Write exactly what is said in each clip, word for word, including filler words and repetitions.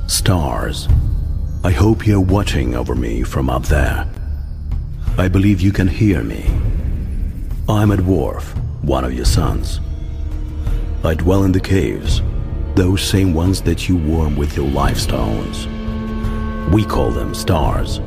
Stars, I hope you're watching over me from up there. I believe you can hear me. I'm a dwarf, one of your sons. I dwell in the caves, those same ones that you warm with your life stones. We call them stars.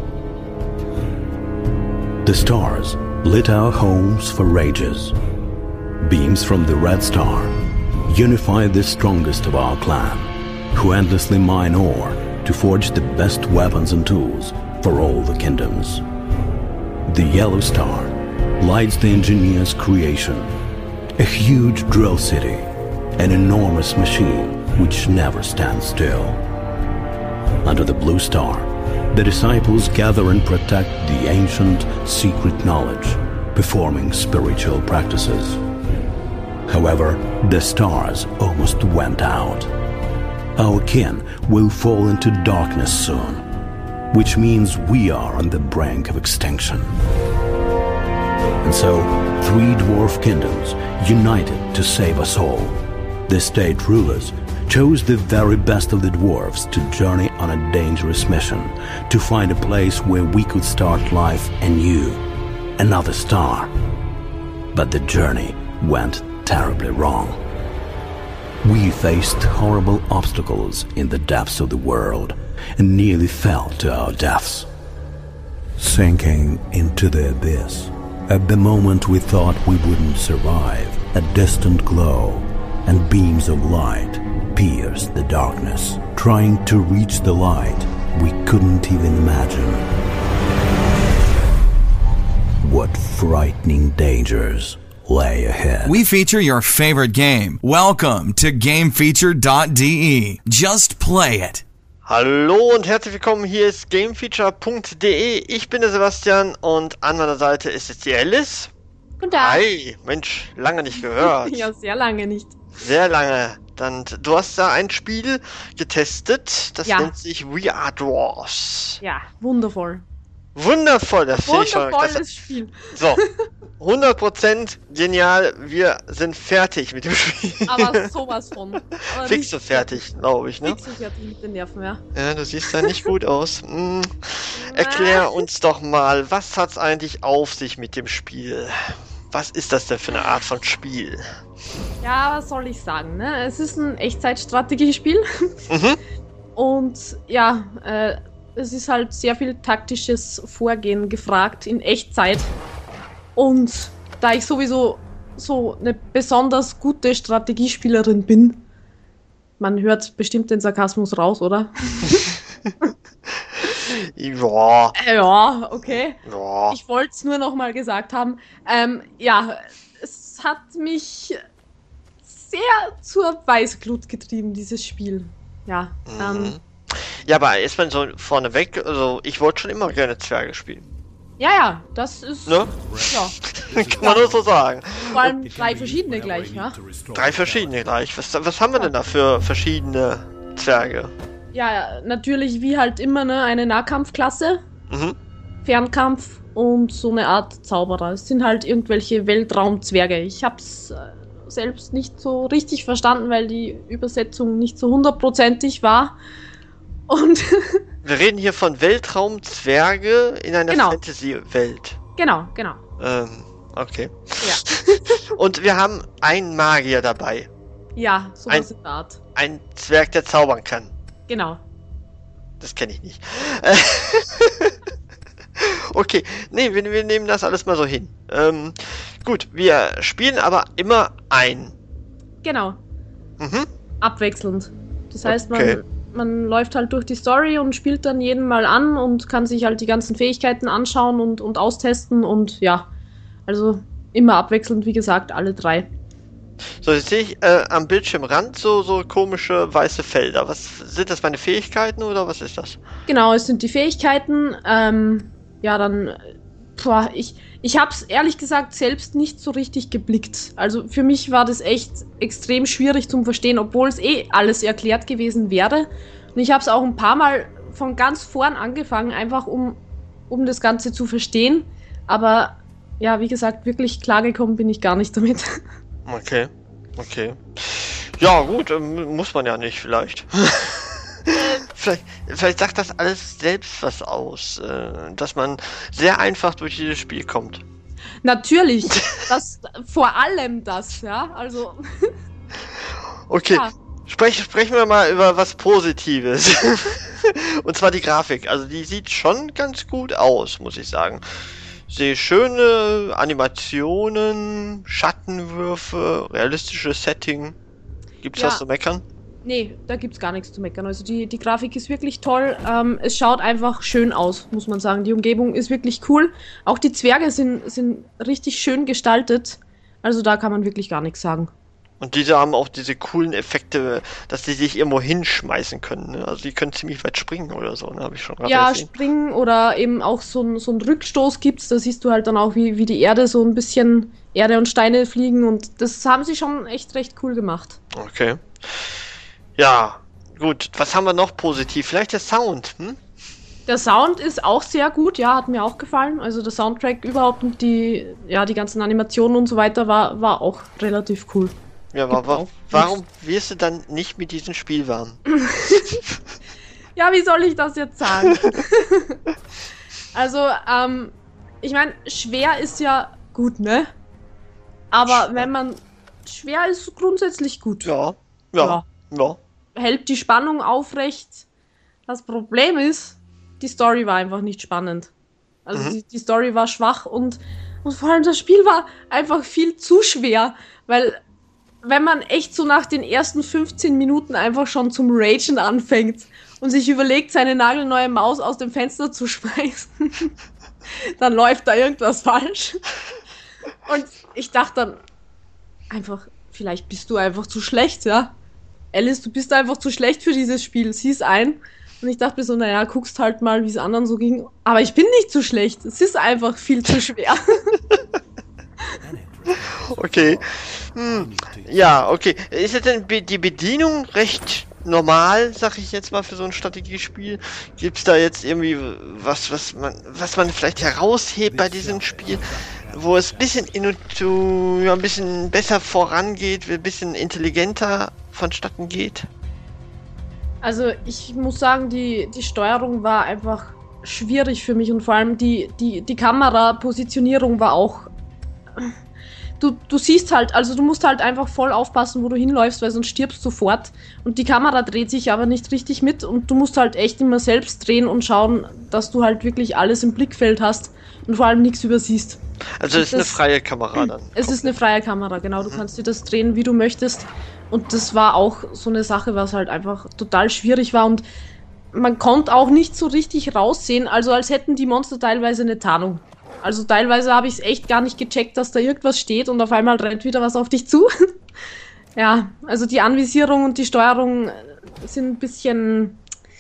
The stars lit our homes for ages. Beams from the Red Star unify the strongest of our clan, who endlessly mine ore to forge the best weapons and tools for all the kingdoms. The Yellow Star lights the engineer's creation, a huge drill city, an enormous machine which never stands still. Under the Blue Star, the disciples gather and protect the ancient secret knowledge, performing spiritual practices. However, the stars almost went out. Our kin will fall into darkness soon, which means we are on the brink of extinction. And so, three dwarf kingdoms united to save us all. The state rulers chose the very best of the dwarves to journey on a dangerous mission to find a place where we could start life anew, another star. But the journey went terribly wrong. We faced horrible obstacles in the depths of the world and nearly fell to our deaths. Sinking into the abyss, at the moment we thought we wouldn't survive, a distant glow and beams of light pierced the darkness, trying to reach the light we couldn't even imagine. What frightening dangers lay ahead. We feature your favorite game. Welcome to game feature dot d e. Just play it. Hallo und herzlich willkommen, hier ist game feature punkt d e. Ich bin der Sebastian und an meiner Seite ist jetzt die Alice. Guten Tag. Hi, Mensch, lange nicht gehört. Ja, sehr lange nicht. Sehr lange. Dann, du hast da ein Spiel getestet, das ja. nennt sich We Are Dwarfs. Ja, wundervoll. Wundervoll, das sehe ich schon. Wundervolles Spiel. So, hundert Prozent genial, wir sind fertig mit dem Spiel. Aber sowas von. Aber Fix so fertig, glaube ich, ne? Fix so fertig mit den Nerven, ja. Ja, du siehst da nicht gut aus. Hm. Erklär uns doch mal, was hat's eigentlich auf sich mit dem Spiel? Was ist das denn für eine Art von Spiel? Ja, was soll ich sagen, ne? Es ist ein Echtzeitstrategiespiel. Mhm. Und ja, äh, es ist halt sehr viel taktisches Vorgehen gefragt in Echtzeit. Und da ich sowieso so eine besonders gute Strategiespielerin bin, man hört bestimmt den Sarkasmus raus, oder? Ja. Ja, okay. Ja. Ich wollte es nur noch mal gesagt haben. Ähm, ja, es hat mich sehr zur Weißglut getrieben, dieses Spiel. Ja. Mhm. Ähm, Ja, aber erstmal so vorneweg, also ich wollte schon immer gerne Zwerge spielen. ja, ja, das ist... Ne? Ja. Kann man nur so sagen. Vor allem drei verschiedene gleich, ja? Drei verschiedene gleich. Was, was haben wir denn da für verschiedene Zwerge? Ja, natürlich wie halt immer, ne, eine Nahkampfklasse, Mhm. Fernkampf und so eine Art Zauberer. Es sind halt irgendwelche Weltraumzwerge. Ich hab's äh, selbst nicht so richtig verstanden, weil die Übersetzung nicht so hundertprozentig war. Und Wir reden hier von Weltraumzwerge in einer Genau. Fantasy-Welt. genau, genau. Ähm, okay. Ja, Und wir haben einen Magier dabei. ja, Ein- sowas in der Art. Ein Zwerg, der zaubern kann. Genau. Das kenne ich nicht. Äh, okay, nee, wir, wir nehmen das alles mal so hin. Ähm, gut, wir spielen aber immer ein. Genau. Mhm. Abwechselnd. Das heißt, man, Okay. man läuft halt durch die Story und spielt dann jeden Mal an und kann sich halt die ganzen Fähigkeiten anschauen und, und austesten und ja, also immer abwechselnd, wie gesagt, alle drei. So, jetzt sehe ich äh, am Bildschirmrand so, so komische weiße Felder. Was sind das, meine Fähigkeiten oder was ist das? Genau, es sind die Fähigkeiten. Ähm, ja, dann, äh, boah, ich, ich habe es ehrlich gesagt selbst nicht so richtig geblickt. Also für mich war das echt extrem schwierig zum Verstehen, obwohl es eh alles erklärt gewesen wäre. Und ich habe es auch ein paar Mal von ganz vorn angefangen, einfach um, um das Ganze zu verstehen. Aber ja, wie gesagt, wirklich klargekommen bin ich gar nicht damit. Okay, okay. Ja, gut, ähm, muss man ja nicht vielleicht. vielleicht, vielleicht sagt das alles selbst was aus, äh, dass man sehr einfach durch dieses Spiel kommt. Natürlich, das, vor allem das, ja, also... Okay, Ja. Sprech, sprechen wir mal über was Positives. Und zwar die Grafik. Also die sieht schon ganz gut aus, muss ich sagen. Sehe schöne Animationen, Schattenwürfe, realistisches Setting. Gibt's Ja. was zu meckern? Nee, da gibt's gar nichts zu meckern. Also die, die Grafik ist wirklich toll. Ähm, es schaut einfach schön aus, muss man sagen. Die Umgebung ist wirklich cool. Auch die Zwerge sind, sind richtig schön gestaltet. Also da kann man wirklich gar nichts sagen. Und diese haben auch diese coolen Effekte, dass die sich irgendwo hinschmeißen können. Ne? Also die können ziemlich weit springen oder so, ne? Habe ich schon gerade Ja, gesehen. springen oder eben auch so ein, so ein Rückstoß gibt's. Da siehst du halt dann auch, wie, wie die Erde so ein bisschen Erde und Steine fliegen. Und das haben sie schon echt recht cool gemacht. Okay. Ja, gut. Was haben wir noch positiv? Vielleicht der Sound, hm? Der Sound ist auch sehr gut, ja, hat mir auch gefallen. Also der Soundtrack überhaupt und die, ja, die ganzen Animationen und so weiter war, war auch relativ cool. Ja, aber Gibt wa auch warum wirst du dann nicht mit diesem Spiel warm? Ja, wie soll ich das jetzt sagen? Also, ähm, ich meine, schwer ist ja gut, ne? Aber Schwer. wenn man... Schwer ist grundsätzlich gut. Ja, ja, ja. Hält die Spannung aufrecht. Das Problem ist, die Story war einfach nicht spannend. Also Mhm. die, die Story war schwach und, und vor allem das Spiel war einfach viel zu schwer, weil wenn man echt so nach den ersten fünfzehn Minuten einfach schon zum Ragen anfängt und sich überlegt, seine nagelneue Maus aus dem Fenster zu schmeißen, dann läuft da irgendwas falsch. Und ich dachte dann einfach, vielleicht bist du einfach zu schlecht, ja? Alice, du bist einfach zu schlecht für dieses Spiel, sieh's ein. Und ich dachte mir so, naja, guckst halt mal, wie es anderen so ging. Aber ich bin nicht zu schlecht, es ist einfach viel zu schwer. Okay. Hm. Ja, okay. Ist jetzt denn be die Bedienung recht normal, sag ich jetzt mal, für so ein Strategiespiel? Gibt's da jetzt irgendwie was, was man, was man vielleicht heraushebt bei diesem Spiel, wo es ein bisschen into, ja, ein bisschen besser vorangeht, ein bisschen intelligenter vonstatten geht? Also ich muss sagen, die, die Steuerung war einfach schwierig für mich und vor allem die, die, die Kamerapositionierung war auch... Du, du siehst halt, also du musst halt einfach voll aufpassen, wo du hinläufst, weil sonst stirbst du sofort. Und die Kamera dreht sich aber nicht richtig mit und du musst halt echt immer selbst drehen und schauen, dass du halt wirklich alles im Blickfeld hast und vor allem nichts übersiehst. Also es ist eine Das- freie Kamera dann. Es ist eine freie Kamera, genau. Du kannst dir das drehen, wie du möchtest. Und das war auch so eine Sache, was halt einfach total schwierig war. Und man konnte auch nicht so richtig raussehen, also als hätten die Monster teilweise eine Tarnung. Also teilweise habe ich es echt gar nicht gecheckt, dass da irgendwas steht und auf einmal rennt wieder was auf dich zu. Ja, also die Anvisierung und die Steuerung sind ein bisschen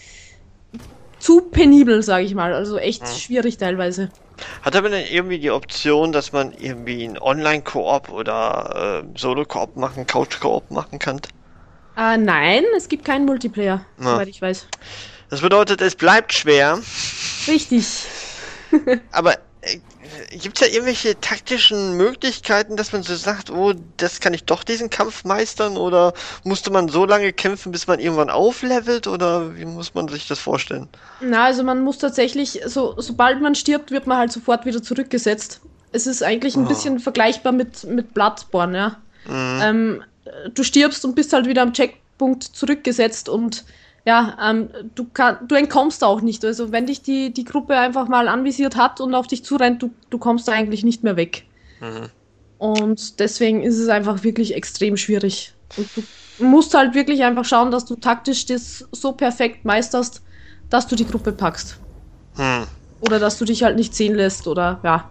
zu penibel, sage ich mal. Also echt Hm. schwierig teilweise. Hat aber dann irgendwie die Option, dass man irgendwie einen Online-Koop oder äh, Solo-Koop machen, Couch-Koop machen kann? Äh, nein, es gibt keinen Multiplayer, Na. soweit ich weiß. Das bedeutet, es bleibt schwer, Richtig. aber äh, gibt es ja irgendwelche taktischen Möglichkeiten, dass man so sagt, oh, das kann ich doch diesen Kampf meistern, oder musste man so lange kämpfen, bis man irgendwann auflevelt, oder wie muss man sich das vorstellen? Na, also man muss tatsächlich, so, sobald man stirbt, wird man halt sofort wieder zurückgesetzt. Es ist eigentlich ein Oh. bisschen vergleichbar mit, mit Bloodborne, ja. Mhm. Ähm, du stirbst und bist halt wieder am Checkpunkt zurückgesetzt und ja, ähm, du, kann, du entkommst auch nicht. Also wenn dich die, die Gruppe einfach mal anvisiert hat und auf dich zurennt, du, du kommst da eigentlich nicht mehr weg. Mhm. Und deswegen ist es einfach wirklich extrem schwierig. Und du musst halt wirklich einfach schauen, dass du taktisch das so perfekt meisterst, dass du die Gruppe packst. Hm. Oder dass du dich halt nicht sehen lässt oder ja.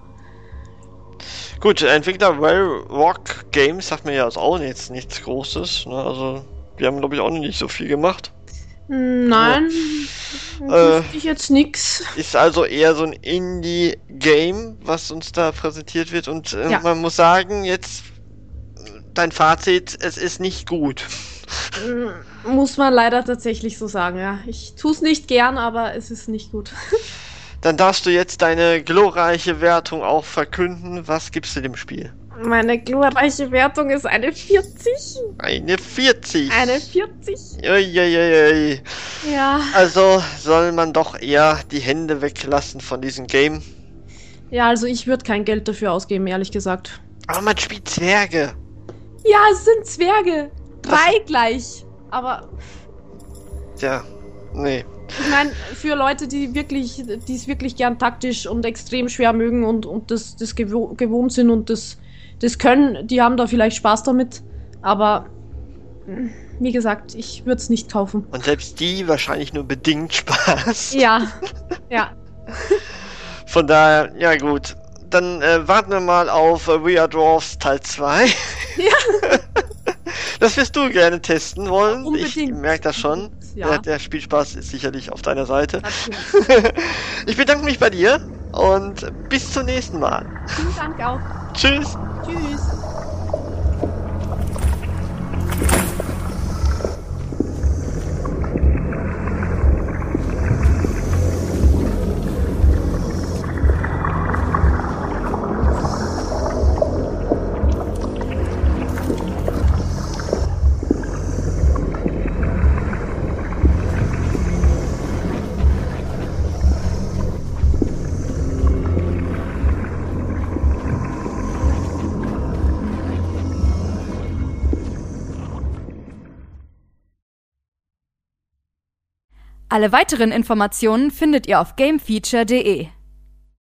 Gut, Entwickler Well Rock Games sagt mir ja ist auch jetzt nichts Großes, ne? Also die haben glaube ich auch nicht so viel gemacht. Nein, Äh. wüsste ich jetzt nix. Ist also eher so ein Indie-Game, was uns da präsentiert wird, und äh, Ja. man muss sagen, jetzt dein Fazit, es ist nicht gut. Muss man leider tatsächlich so sagen, ja. Ich tue es nicht gern, aber es ist nicht gut. Dann darfst du jetzt deine glorreiche Wertung auch verkünden. Was gibst du dem Spiel? Meine glorreiche Wertung ist eine vierzig. Eine vierzig. Eine vierzig. Uiuiui. Ja. Also soll man doch eher die Hände weglassen von diesem Game. Ja, also ich würde kein Geld dafür ausgeben, ehrlich gesagt. Aber man spielt Zwerge. Ja, es sind Zwerge. Drei das gleich. Aber... Tja, nee. Ich meine, für Leute, die wirklich, die es wirklich gern taktisch und extrem schwer mögen und, und das, das gewo- gewohnt sind und das, das können, die haben da vielleicht Spaß damit. Aber wie gesagt, ich würde es nicht kaufen. Und selbst die wahrscheinlich nur bedingt Spaß. Ja, ja. Von daher, ja gut. Dann äh, warten wir mal auf äh, We Are Dwarfs Teil zwei. Ja. Das wirst du gerne testen wollen. Unbedingt. Ich merke das schon. Ja. Der, der Spielspaß ist sicherlich auf deiner Seite. Ich bedanke mich bei dir und bis zum nächsten Mal. Vielen Dank auch. Tschüss. Tschüss. Alle weiteren Informationen findet ihr auf gamefeature punkt de.